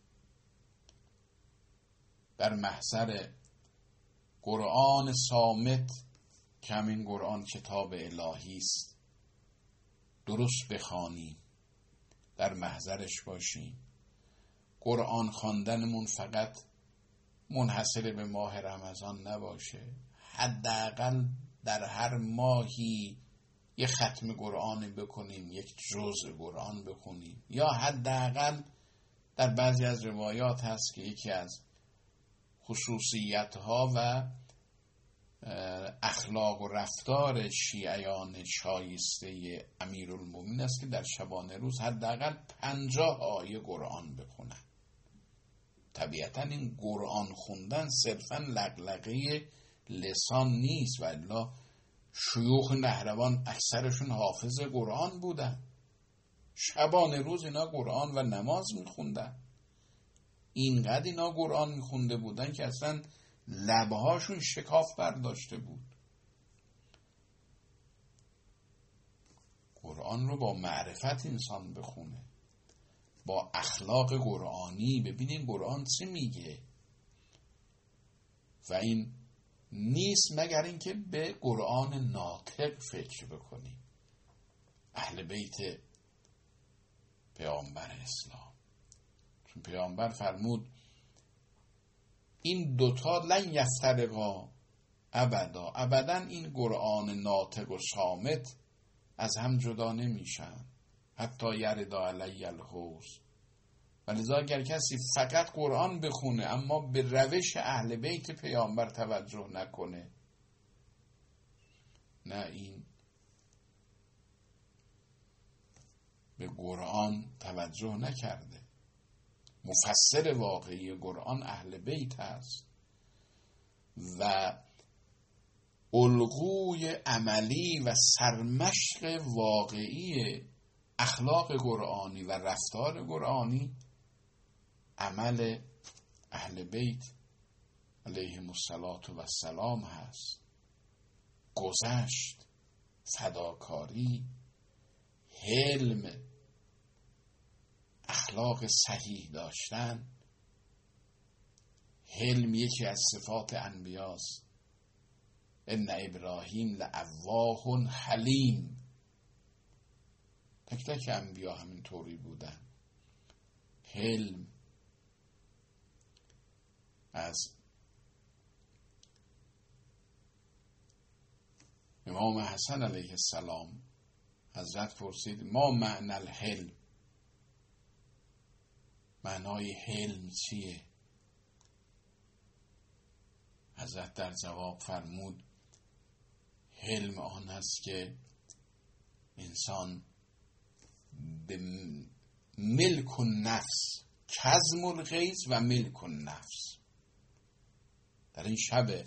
در محضر قرآن صامت که همین قرآن کتاب الهی است درست بخوانیم، در محضرش باشیم. قرآن خواندنمون فقط منحصر به ماه رمضان نباشه، حداقل در هر ماهی یک ختم قرآن بکنیم، یک جزء قرآن بخونیم، یا حداقل در بعضی از روایات هست که یکی از خصوصیت‌ها و اخلاق و رفتار شیعیان شایسته امیرالمومنین است که در شبانه روز حداقل پنجاه آیه قرآن بخونن. طبیعتا این قرآن خوندن صرفا لقلقه لسان نیست، والا شیوخ نهروان اکثرشون حافظ قرآن بودن، شبانه روز اینا قرآن و نماز میخوندن. اینقدر اینا قرآن میخونده بودن که اصلا لبهاشون شکاف برداشته بود. قرآن رو با معرفت انسان بخونه، با اخلاق قرآنی. ببینین قرآن چه میگه و این نیست مگر اینکه به قرآن ناطق فکر بکنیم. اهل بیت پیامبر اسلام، چون پیامبر فرمود این دوتا لن یفترقا ابدا، ابدا این قرآن ناطق و صامت از هم جدا نمیشن، حتی یردا علی الحوض. ولذا اگر کسی فقط قرآن بخونه اما به روش اهل بیت پیامبر توجه نکنه، نه این به قرآن توجه نکرده. مفسر واقعی قرآن اهل بیت هست و الگوی عملی و سرمشق واقعی اخلاق قرآنی و رفتار قرآنی عمل اهل بیت علیهم السلام هست. گذشت، فداکاری، حلم، اخلاق صحیح داشتن. حلم یکی از صفات انبیاست. ان ابراهیم لأواه حلیم. تک تک انبیا همین طوری بودن. حلم از امام حسن علیه السلام حضرت پرسید ما معنی الحلم، معنای حلم چیه؟ حضرت در جواب فرمود حلم آن است که انسان به ملک النفس، کظم الغیظ و ملک النفس، در این شب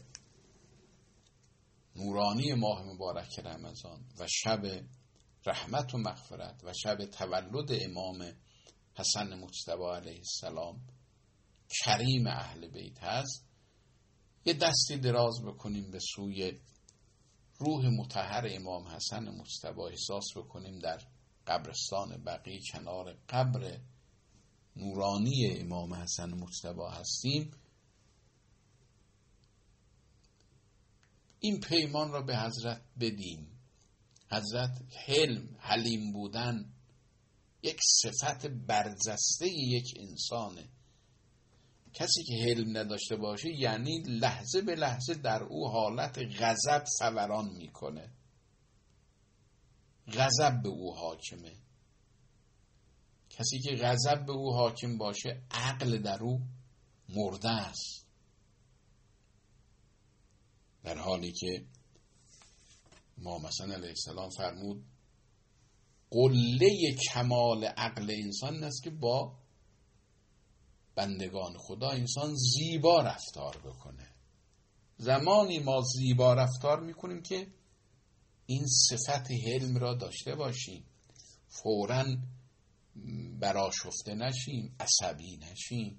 نورانی ماه مبارک رمضان و شب رحمت و مغفرت و شب تولد امام حسن مجتبی علیه السلام کریم اهل بیت هست، یه دستی دراز بکنیم به سوی روح مطهر امام حسن مجتبی، احساس بکنیم در قبرستان بقیع کنار قبر نورانی امام حسن مجتبی هستیم این پیمان را به حضرت بدیم. حضرت حلم، حلیم بودن یک صفت برجسته یک انسانه. کسی که حلم نداشته باشه یعنی لحظه به لحظه در او حالت غضب فوران میکنه، غضب به او حاکمه. کسی که غضب به او حاکم باشه عقل در او مرده است، در حالی که ما مثلا علیه السلام فرمود قله کمال عقل انسان است که با بندگان خدا انسان زیبا رفتار بکنه. زمانی ما زیبا رفتار میکنیم که این صفت حلم را داشته باشیم، فوراً برآشفته نشیم، عصبی نشیم،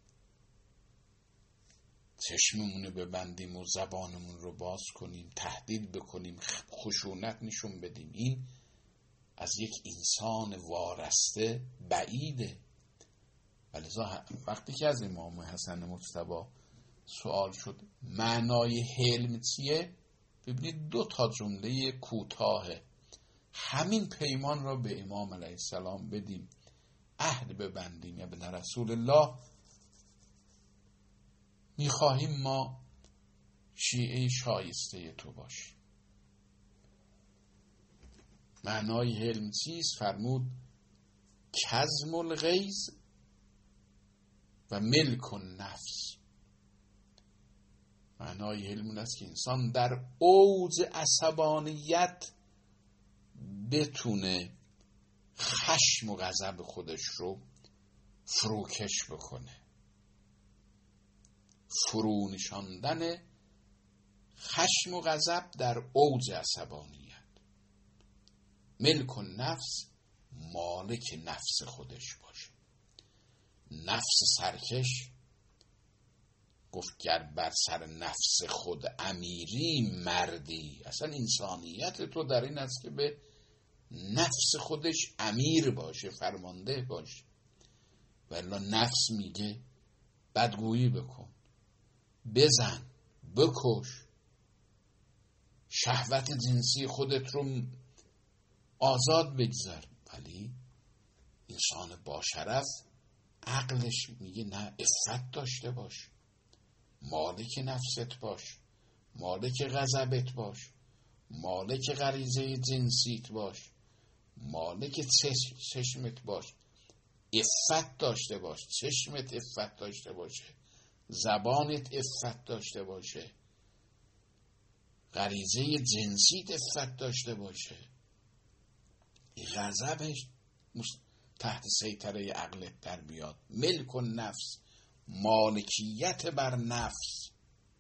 چشممون رو ببندیم و زبانمون رو باز کنیم، تهدید بکنیم، خشونت نشون بدیم. این از یک انسان وارسته بعیده. ولذا وقتی که از امام حسن مجتبی سوال شد معنای حلم چیه، ببینید دو تا جمله کوتاهه. همین پیمان را به امام علیه السلام بدیم، عهد ببندیم. یا ابن رسول الله میخواهیم ما شیعه شایسته تو باشیم. معنای حلم چیست؟ فرمود کظم الغیظ و ملک النفس. معنای حلم است که انسان در اوج عصبانیت بتونه خشم و غضب خودش رو فروکش بکنه، فرو نشاندن خشم و غضب در اوج عصبانیت. ملک النفس، مالک نفس خودش باشه. نفس سرکش گفت گر بر سر نفس خود امیری مردی. اصلا انسانیت تو در این است که به نفس خودش امیر باشه، فرمانده باشه. ولی نفس میگه بدگویی بکن، بزن، بکش، شهوت جنسی خودت رو آزاد بگذار. ولی انسان با شرف عقلش میگه نه، عفت داشته باش، مالک نفست باش، مالک غضبت باش، مالک غریزه جنسیت باش، مالک چشمت باش، عفت داشته باش، چشمت عفت داشته باشه، زبانت عفت داشته باشه، غریزه جنسیت عفت داشته باشه. غضبش تحت سیطره عقلت در بیاد. ملک النفس، مالکیت بر نفس.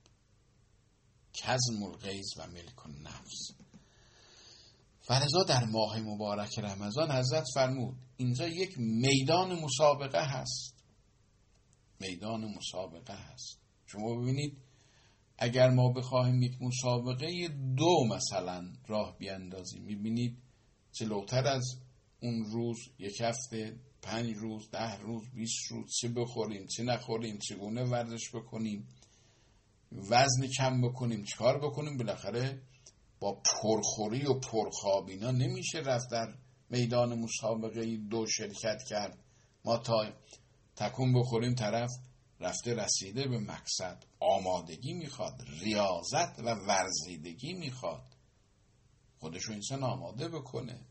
کظم الغیظ و ملک النفس. فرضا در ماه مبارک رمضان حضرت فرمود اینجا یک میدان مسابقه هست، میدان مسابقه هست. شما ببینید اگر ما بخواهیم یک مسابقه دو مثلا راه بیاندازیم، میبینید جلوتر از اون روز، یک هفته، پنج روز، ده روز، بیست روز، چه بخوریم چه نخوریم، چگونه ورزش بکنیم، وزن کم بکنیم، چکار بکنیم، بالاخره با پرخوری و پرخوابینا نمیشه رفت در میدان مسابقه دو شرکت کرد. ما تا تکون بخوریم طرف رفته رسیده به مقصد. آمادگی میخواد، ریاضت و ورزیدگی میخواد، خودشو انسان آماده بکنه.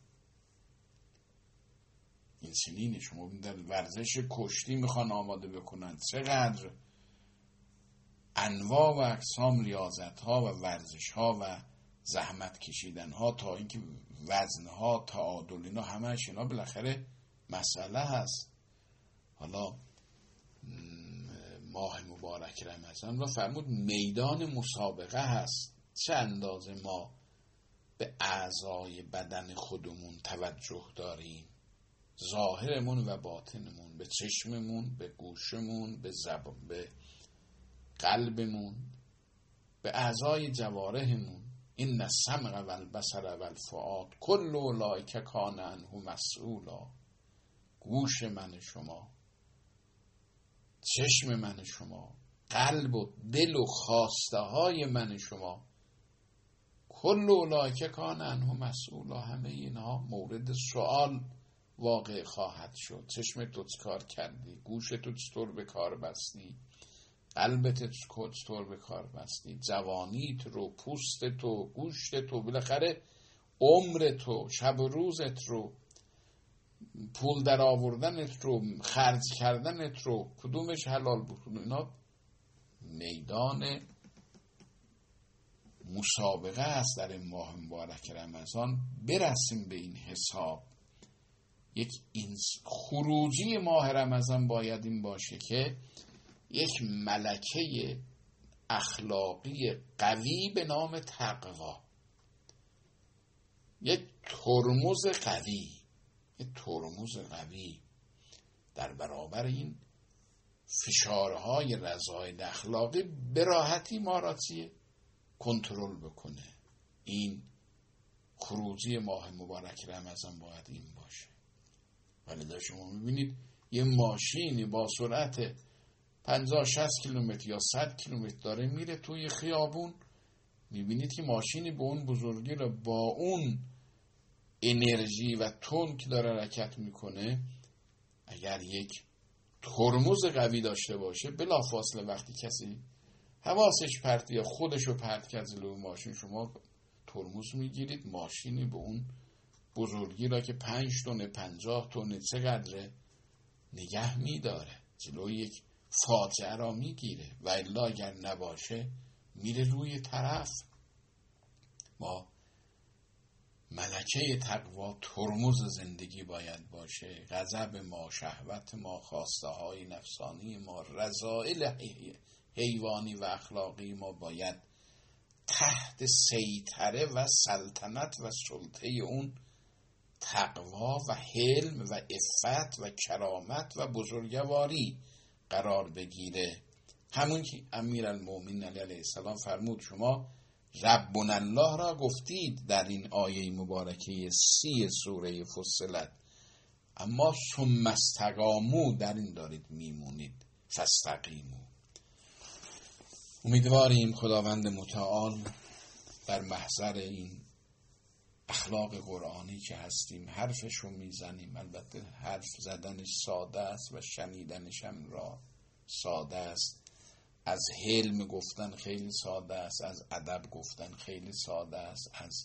این سنین شما در ورزش کشتی میخوان آماده بکنن، چقدر انواع و اقسام ریاضت ها و ورزش ها و زحمت کشیدن ها تا اینکه وزن ها، تعادل، اینا همش اینا بالاخره مسئله هست. حالا ماه مبارک رمضان و فرمود میدان مسابقه هست. چه اندازه ما به اعضای بدن خودمون توجه داریم، ظاهرمون و باطنمون، به چشممون، به گوشمون، به زبان، به قلبمون، به اعضای جوارحمون. این السمع و البصر و الفؤاد کل اولئک کان عنه مسئولا. گوش من شما، چشم من شما، قلب و دل و خواسته های من شما کل اولئک کان عنه مسئولا، همه اینها مورد سوال واقع خواهد شد. چشم تو چه کار کردی؟ گوش تو چطور به کار بستی؟ قلبت چطور به کار بستی؟ جوانیت رو، پوست تو، گوشت تو، بالاخره عمر تو، شب و روزت رو، پول در آوردنت رو، خرج کردنت رو، کدومش حلال بود؟ اینا میدان مسابقه است در این ماه مبارک رمضان. برسیم به این حساب. یک این خروجی ماه رمضان باید این باشه که یک ملکه اخلاقی قوی به نام تقوا، یک ترمز قوی، یک ترمز قوی در برابر این فشارهای رذایل اخلاقی به راحتی ما را چیه کنترل بکنه. این خروجی ماه مبارک رمضان باید این باشه. ولی در شما میبینید یه ماشینی با سرعت پنجاه شصت کیلومتر یا صد کیلومتر داره میره توی خیابون، میبینید که ماشینی به اون بزرگی رو با اون انرژی و تون که داره حرکت میکنه، اگر یک ترمز قوی داشته باشه، بلافاصله وقتی کسی حواسش پرت یا خودشو پرت کرد جلوی ماشین، شما ترمز میگیرید، ماشینی به اون بزرگی را که پنج تن پنجاه تن چقدره نگه میداره، جلوی یک فاجعه را میگیره. و الا اگر نباشه میره روی طرف. ما ملکه تقوا ترمز زندگی باید باشه. غضب ما، شهوت ما، خواسته های نفسانی ما، رذائل حیوانی و اخلاقی ما باید تحت سیطره و سلطنت و سلطه اون تقوا و حلم و عفت و کرامت و بزرگواری قرار بگیره. همون که امیرالمومنین علیه السلام فرمود شما ربنا الله را گفتید در این آیه مبارکه سی سوره فصلت، اما ثم استقاموا در این دارید میمونید، فاستقیموا. امیدواریم خداوند متعال در محضر این اخلاق قرآنی که هستیم حرفشو میزنیم، البته حرف زدنش ساده است و شنیدنش هم را ساده است، از حلم گفتن خیلی ساده است، از ادب گفتن خیلی ساده است، از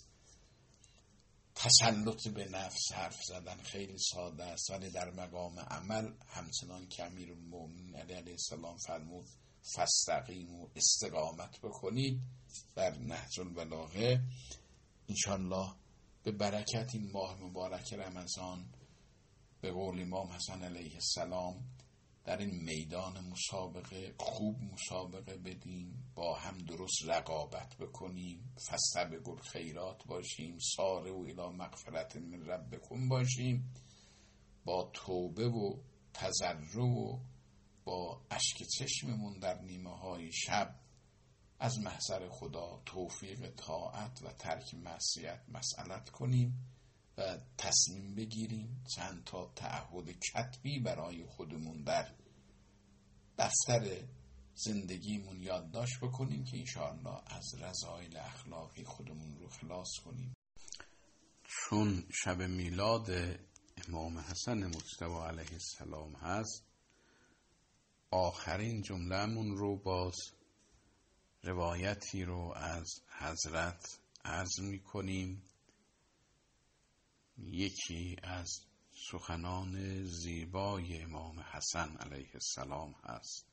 تسلط به نفس حرف زدن خیلی ساده است، ولی در مقام عمل همچنان که امیرالمومنین علیه السلام فرمود فاستقیموا، استقامت بکنید بر نهج البلاغه. انشالله به برکت این ماه مبارک رمضان به قول امام حسن علیه السلام در این میدان مسابقه خوب مسابقه بدیم، با هم درست رقابت بکنیم، فاستبقوا الخیرات باشیم، سارعوا الی مغفرة من ربکم باشیم، با توبه و تضرع و با اشک چشممون در نیمه های شب از محضر خدا توفیق طاعت و ترک معصیت مسئلت کنیم و تصمیم بگیریم چند تا تعهد کتبی برای خودمون در دفتر زندگیمون یادداشت بکنیم که انشاءالله از رذائل اخلاقی خودمون رو خلاص کنیم. چون شب میلاد امام حسن مجتبی علیه السلام هست، آخرین جمله‌مون رو باز روایتی رو از حضرت عرض می کنیم. یکی از سخنان زیبای امام حسن علیه السلام هست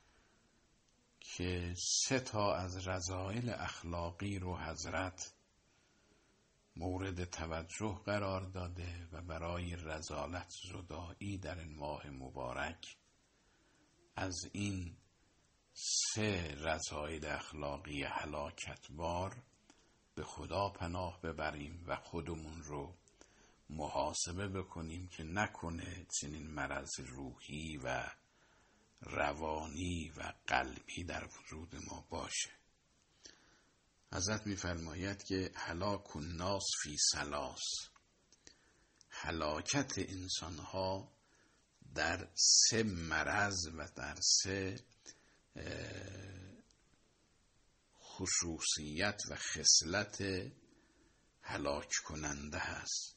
که سه تا از رذائل اخلاقی رو حضرت مورد توجه قرار داده و برای رذالت زدایی در این ماه مبارک از این سه رذائل اخلاقی هلاکتبار به خدا پناه ببریم و خودمون رو محاسبه بکنیم که نکنه چنین مرض روحی و روانی و قلبی در وجود ما باشه. حضرت می‌فرماید که هلاک الناس فی ثلاث، هلاکت انسان‌ها در سه مرض و در سه خصوصیت و خصلت هلاک کننده است.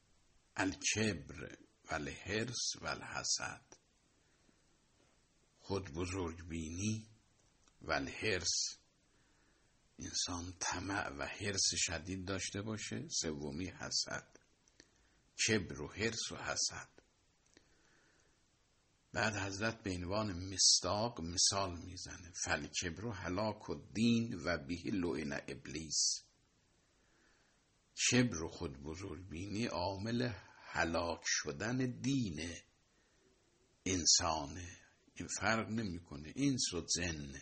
الکبر و الحرص و الحسد. خود بزرگ بینی و الحرص، انسان طمع و حرص شدید داشته باشه. سومی حسد، کبر و حرص و حسد. بعد حضرت به عنوان مصداق مثال میزنه. فالکبر هلاک الدین و به لعن ابلیس. کبر و خود بزرگ بینی عامل هلاک شدن دین انسانه. این فرق نمیکنه انس و جن.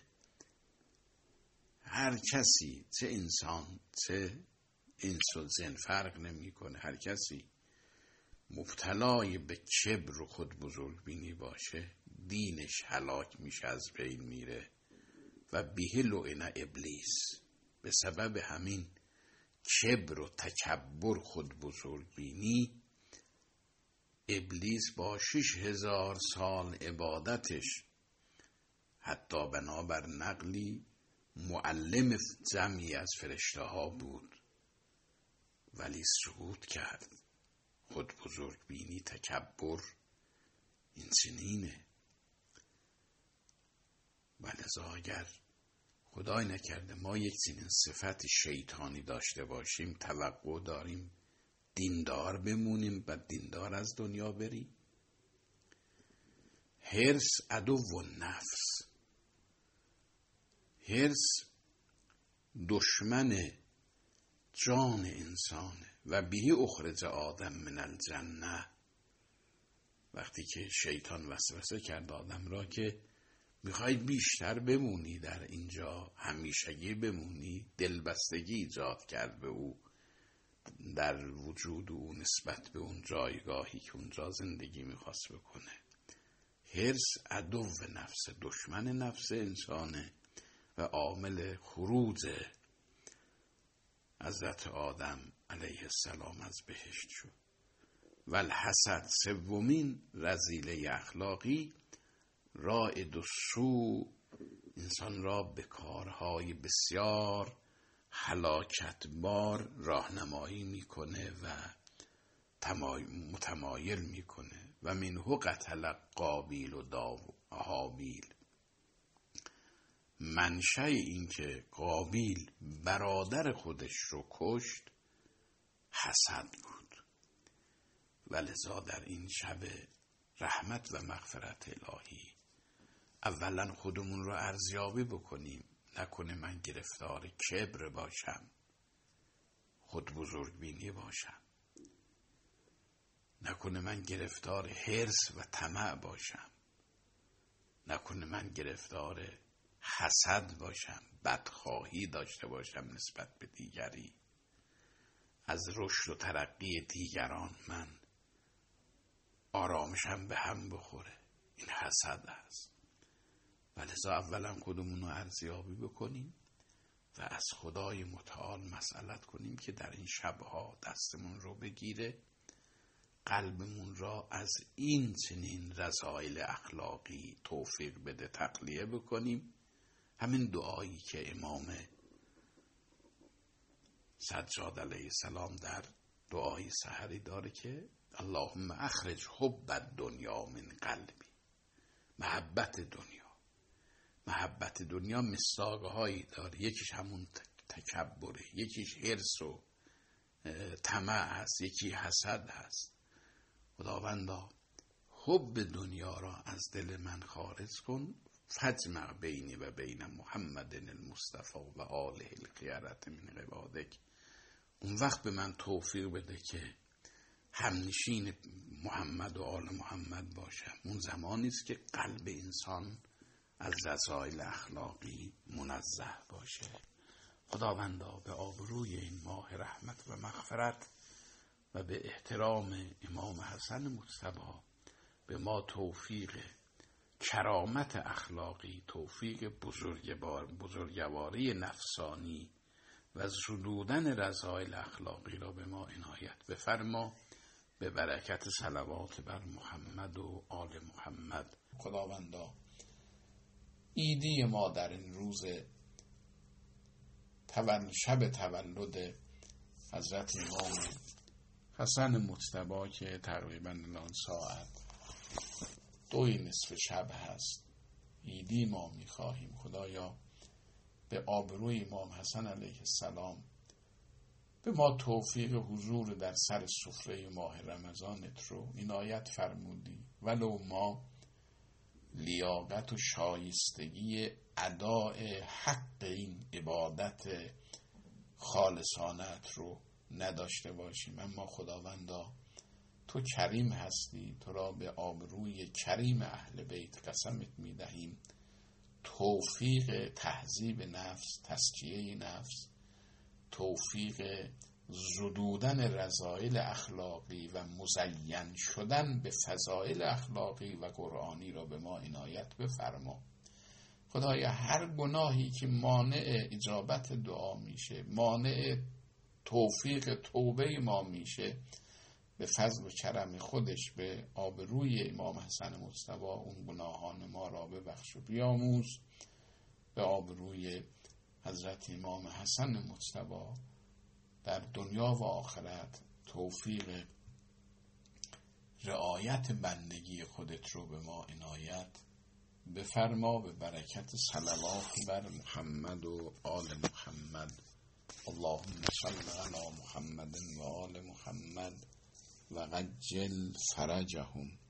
هر کسی، چه انسان چه انس و جن، فرق نمیکنه. هر کسی مبتلای به کبر و خود بزرگ بینی باشه دینش هلاک میشه، از بین میره. و به لعن ابلیس، به سبب همین کبر و تکبر خود بزرگ بینی ابلیس با شش هزار سال عبادتش، حتی بنابر نقلی معلم جمعی از فرشته ها بود، ولی سقوط کرد. خود بزرگ بینی، تکبر این چنینه. ولذا اگر خدای نکرده ما یک چنین صفت شیطانی داشته باشیم، توقع داریم دیندار بمونیم و دیندار از دنیا بریم. حرص عدو النفس. حرص دشمن جان انسانه. و به اخرج آدم من الجنه. وقتی که شیطان وسوسه کرد آدم را که میخوای بیشتر بمونی در اینجا، همیشگی بمونی، دلبستگی ایجاد کرد به او در وجود او نسبت به اون جایگاهی که اونجا زندگی میخواست بکنه. حرص عدو نفس، دشمن نفس انسانه و عامل خروج حضرت آدم علیه السلام از بهشت شد. و الحسد، سومین رذیله اخلاقی، رائد السوء، انسان را به کارهای بسیار هلاکتبار راهنمایی میکنه و متمایل میکنه. و منه قتل قابیل و داو هابیل. منشأ این که قابیل برادر خودش رو کشت حسد بود. ولذا در این شب رحمت و مغفرت الهی اولا خودمون رو ارزیابی بکنیم. نکنه من گرفتار کبر باشم، خود بزرگ بینی باشم. نکنه من گرفتار حرص و طمع باشم. نکنه من گرفتار حسد باشم، بدخواهی داشته باشم نسبت به دیگری، از رشد و ترقی دیگران من آرامشم به هم بخوره. این حسد است. ولذا اولا خودمون رو ارزیابی بکنیم و از خدای متعال مسئلت کنیم که در این شبها دستمون رو بگیره، قلبمون را از این چنین رذایل اخلاقی توفیق بده، تقلیه بکنیم. همین دعایی که امام سجاد علیه السلام در دعای سحری داره که اللهم اخرج حب الدنیا من قلبی. محبت دنیا، محبت دنیا مصداق‌هایی داره. یکیش همون تکبره، یکیش حرص و طمع هست، یکی حسد هست. خداوندا حب دنیا را از دل من خارج کن. فجمع بینی و بین محمد المصطفى و آله الخیرة من عبادک. اون وقت به من توفیق بده که همنشین محمد و آل محمد باشم. اون زمانی است که قلب انسان از رذایل اخلاقی منزه باشه. خداوندا به آبروی این ماه رحمت و مغفرت و به احترام امام حسن مجتبی به ما توفیق کرامت اخلاقی، توفیق بزرگواری نفسانی و زدودن رذایل اخلاقی را به ما عنایت بفرما، به برکت صلوات بر محمد و آل محمد. خداوندا ایدی ما در این روز تولد شب تولد حضرت امام حسن مجتبی که تقریبا الان ساعت دوی نصف شب هست، عیدی ما میخواهیم. خدایا به آبروی امام حسن علیه السلام به ما توفیق حضور در سر سفره ماه رمضانت رو عنایت فرمودی، ولو ما لیاقت و شایستگی اداء حق این عبادت خالصانت رو نداشته باشیم، اما خداوندا تو کریم هستی، تو را به آبروی کریم اهل بیت قسمت میدهیم توفیق تهذیب نفس، تزکیه نفس، توفیق زدودن رذایل اخلاقی و مزین شدن به فضائل اخلاقی و قرآنی را به ما عنایت بفرما. خدایا هر گناهی که مانع اجابت دعا میشه، مانع توفیق توبه ما میشه، به فضل و کرم خودش به آبروی امام حسن مجتبی اون گناهان ما را ببخش و بیاموز. به آبروی حضرت امام حسن مجتبی در دنیا و آخرت توفیق رعایت بندگی خودت رو به ما عنایت بفرما، به برکت صلوات بر محمد و آل محمد. اللهم صل علی محمد و آل محمد و عجل فرجهم.